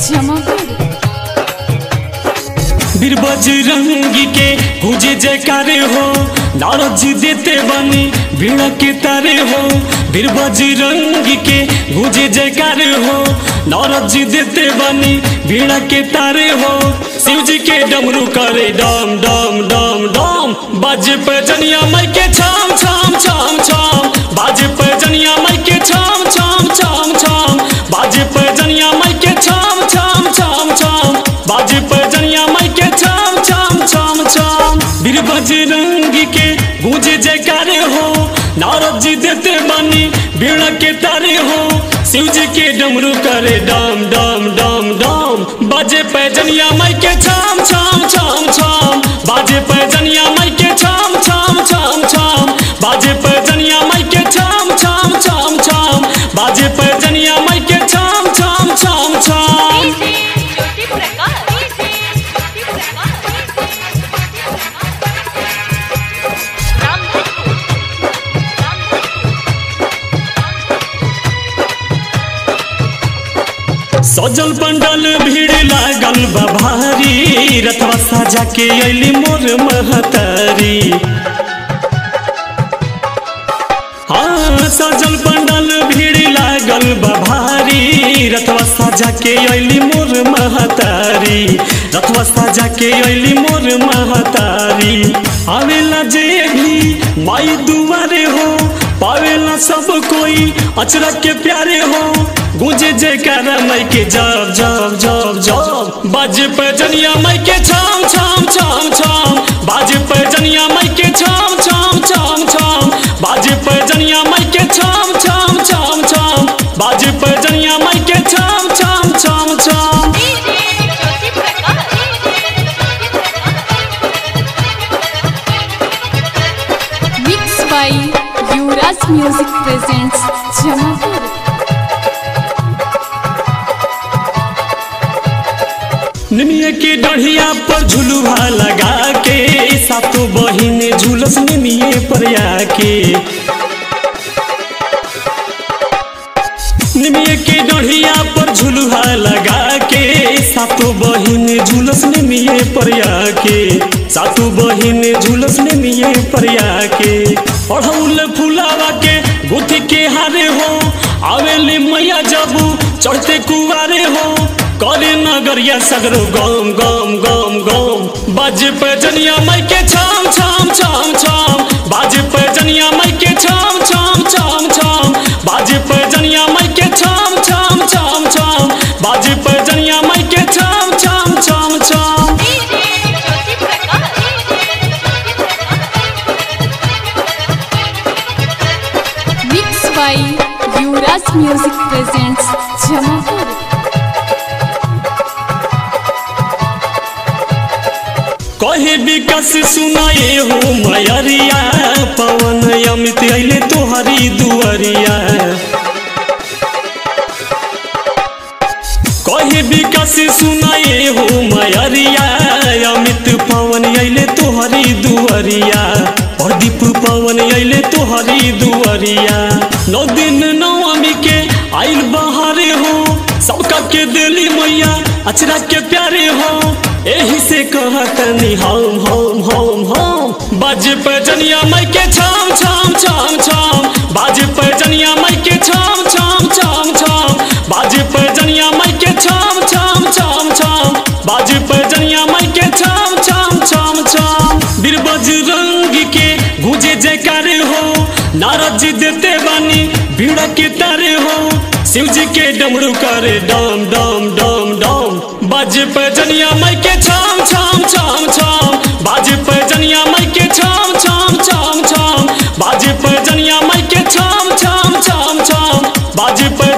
जमापुर। वीर बजरंगी के गुजे जयकार हो, नारद जी देते बनी बीड़ा के तारे हो। वीर बजरंगी के गुजे जयकार हो, नारद जी देते बनी बीड़ा के तारे हो। शिव जी के डमरू करे डम डम डम डम, बाजे पैजनिया माई के छाम छाम छाम छाम, बाजे पैजनिया माई के छाम छाम छाम छाम, बाजे पैजनिया माई के छाम छाम छाम छाम, बाजे पैजनिया माई के छाम छाम छाम छाम। वीर बजरंगी के गूंजे जयकार हो, नारद जी देते बनी बीड़ा के तारे हो। शिव जी के डमरू करे डम डम डम डम, बाजे पैजनिया माई के छाम छाम छाम छाम, बाजे पैजनिया माई के छाम छाम छाम छाम, बाजे पैजनिया माई के छाम छाम छाम छाम, बाजे पैजनिया माई के छाम छाम छाम छाम। सजल पंडल भीड़ लागल बा भारी, रथवा साजा के अइली मोर महतारी। हाँ सजल पंडल भीड़ लागल बा भारी, रथवा साजा के अइली मोर महतारी, रथवा साजा के अइली मोर महतारी। आवेला जे भी माई दुआरे हो, पावेला सब कोई अचरा के प्यारे हो। गूंजे जयकारा माई के जब जब जब जब, बाजे पैजनिया माई के छाम छाम छाम छाम, बाजे पैजनिया माई के छाम छाम छाम छाम, बाजे पैजनिया माई के छाम छाम छाम छाम, बाजे पैजनिया माई के छाम छाम छाम छाम। Mix by Yuvraj music presents Jamapur. निमिया के डढ़िया पर झुलुआ लगा के, सातों बहिन झुलस निमिये पर आके। निमिया के डढ़िया पर झुलुआ लगा के, सातों बहिन झुलस निमिये पर आके, सातों बहिन झुलस निमिये पर आके। अड़हुल फुलावा के गुथी के हारे हो, आवेली मैया जबू चढ़ते कुआरे हो। करे नगरिया सगरो गम गम गम गम, बाजे पैजनिया माई के छाम छाम छाम छाम, बाजे पैजनिया माई के छाम छाम छाम छाम, बाजे पैजनिया माई के छाम छाम छाम छाम, बाजे पैजनिया माई के छाम छाम छाम छाम। Mix by Yuvraj music presents Jamapur. कहे विकास सुनाए हो मयरिया, पवन अमित अइले तोहरी दुआरिया। कहे विकास सुनाए हो मयरिया, अमित पवन अइले तोहरी दुआरिया, प्रदीप पवन अइले तोहरी दुआरिया। 9 दिन नवमी के आइल बहारे हो, सबका के दिली मैया अचरा के प्यारे हो। एही से कहतनी हम हम हम हम, बाजे पैजनिया माई के छाम छाम छाम छाम, बाजे पैजनिया माई के छाम छाम छाम छाम, बाजे पैजनिया माई के छाम छाम छाम छाम, बाजे पैजनिया माई के छाम छाम छाम छाम। वीर बजरंगी के गूंजे जयकार हो, नारद जी देते बनी बीड़ा के तारे हो। शिव जी के डमरू करे डम डम डम डम, बाजे पैजनिया माई के छाम छाम छाम छाम, बाजे पैजनिया माई के छाम छाम छाम छाम, बाजे पैजनिया माई के छाम छाम छाम छाम, बाजे